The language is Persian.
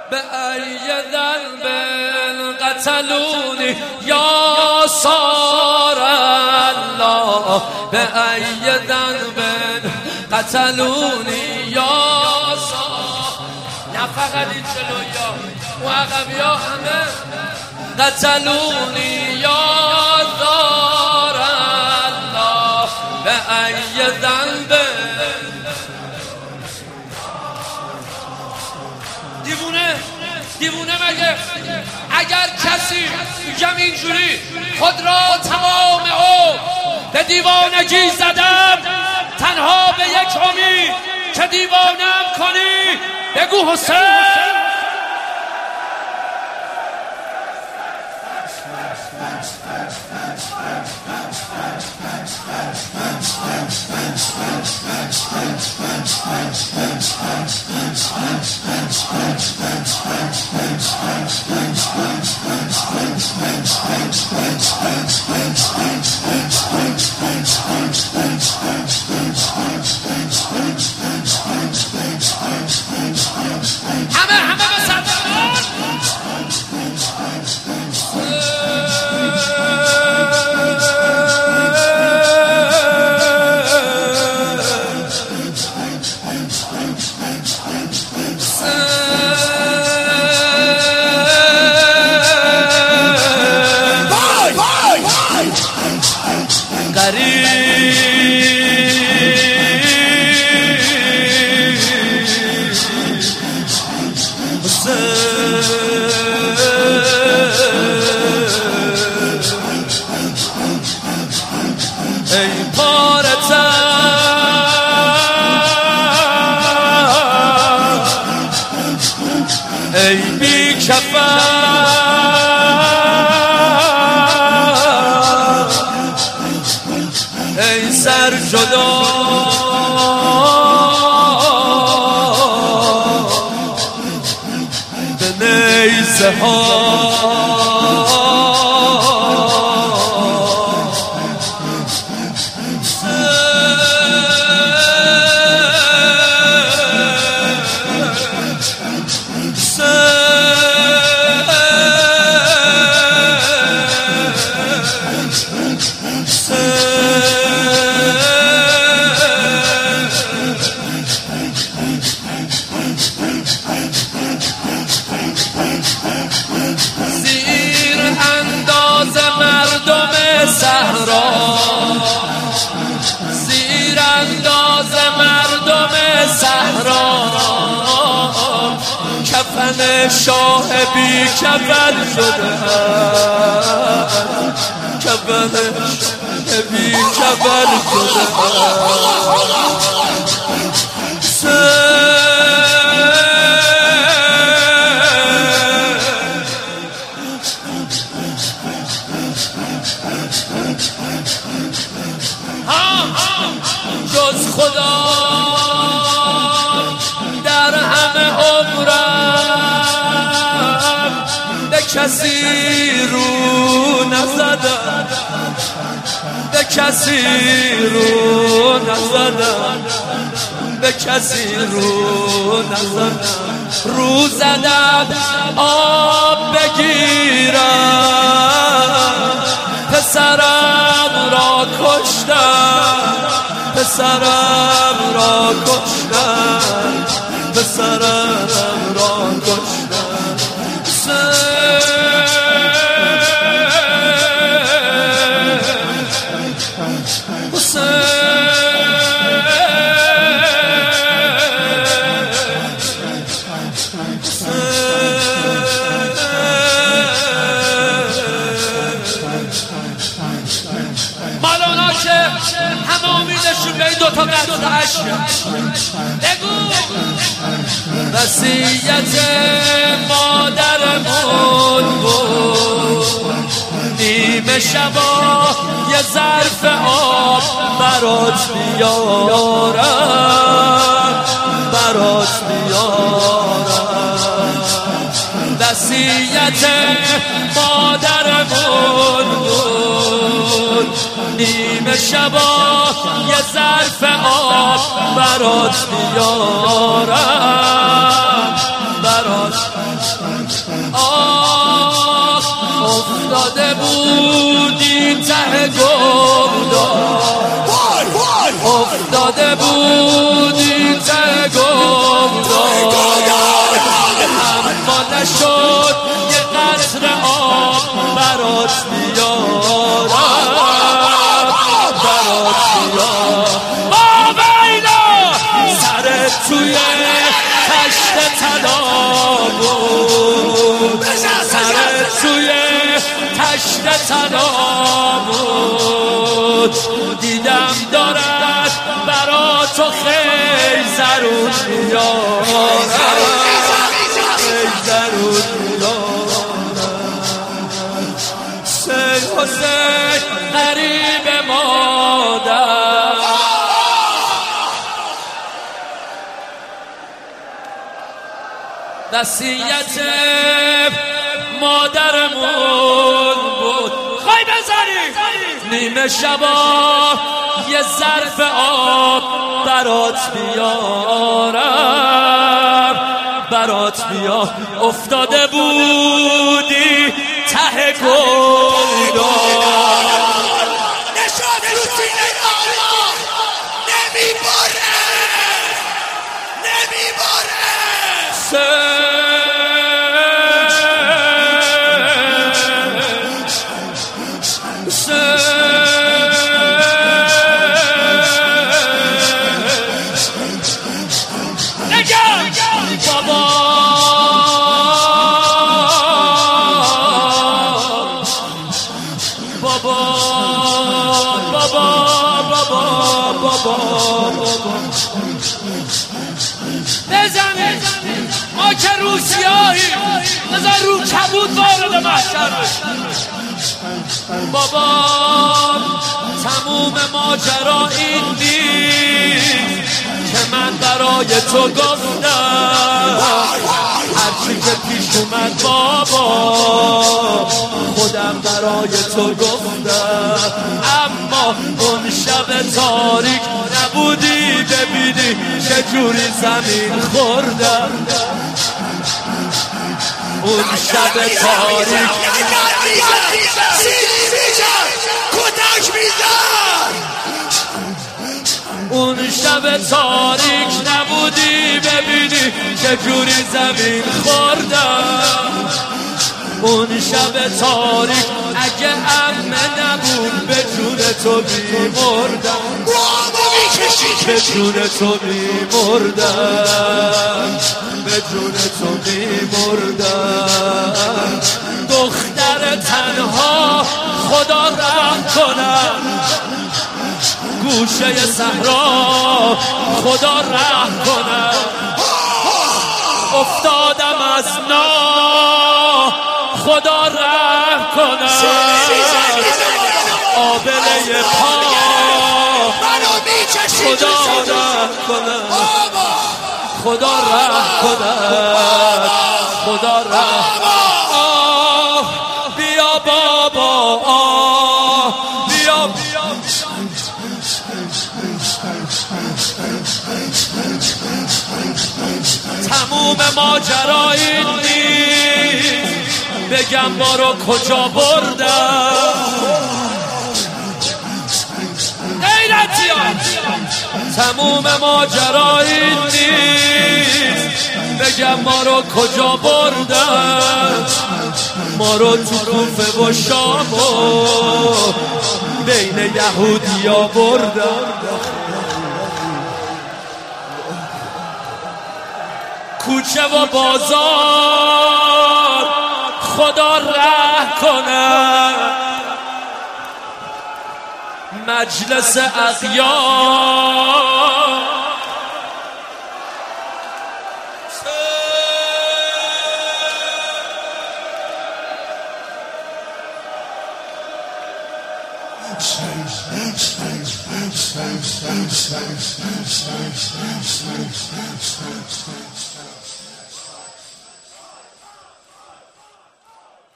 به ای ذنب قتلونی یا سار الله، به ای ذنب قتلونی یا سار، نه فقط این جلویا و عقبیا همه، قتلونی یا دار الله به ای ذنب. دیوونه مگه؟ اگر کسی میگم اینجوری خود را تمام عمر به دیوانگی زدم، تنها به یک امید که دیوانم کنی، بگو حسین. همه بسرمان ای پارتن ای بی کفن، ای سر جدا به نیزه ها، زیر انداز مردم صحرا، زیر انداز مردم صحرا، کفن شاه بی کفن شده، کفن شاه بی کفن شده. جز خدا در همه عمرم به کسی رو نزدم، به کسی رو نزدم، به کسی رو نزدم. رو زدم آب بگیرم، پسرم را کشتم، پسرم را کشتم، پسرم را کشتم. مولانا که همه امیدشون به این دوتا قطع عشق، بگو وصیت مادرمون بود، نیمه شبا یه ظرف آب برات بیارم، برات بیارم. وصیت مادرمون بود، نیمه شبا یه ظرف آب برات بیارم، برات افتاده بودی ته گمدان، افتاده بودی ته گمدان، اما نشد یه قطره آب برات بیارم، برات بیارم. آبینا سرت توی تشت طلا بود، سرت توی تشت طلا بود، دیدم دارد برا تو خیزرون میارم، خیزرون میارم. سید حسین قریب مادر، وصیت مادرمون بود. خواهی بزنی نیمه شبا یه ظرف آب برات بیارم، برات بیار. افتاده بودی ته گلدان، نشاد رو سینه آلا نمیباره، نمیباره. بزنید ما که روسیایی بذار رو کبود وارد محشر بابا. تموم ماجرا این نیست که من برای تو گفتم، هرچی که پیش اومد بابا خودم برای تو گفتم. اما اون شب تاریک نبودی ببینی چجوری زمین خوردم، اون شب تاریک اون شب تاریک نبودی ببینی چجوری زمین خوردم، اون شب تاریک اگه امه نبود به جون تو میمردم، به جون تو میمردم، به جون تو میمردم. دختر تنها خدا رحم کنم، گوشه صحرا خدا رحم کنم. افتادم از نا خدا رحم کنم، آبله پا خدا رحم کنم، خدا رحم کنم، خدا رحم. بیا بابا بیا تموم ماجرا این نیست بگم ما رو کجا بردم، غیرتیان. تموم ماجرا این نیست بگم ما رو کجا بردم، ما رو تو کوفه و شام و بین یهودیا بردم. کوچه و بازار خدا رحم کنه، مجلس اغیار Say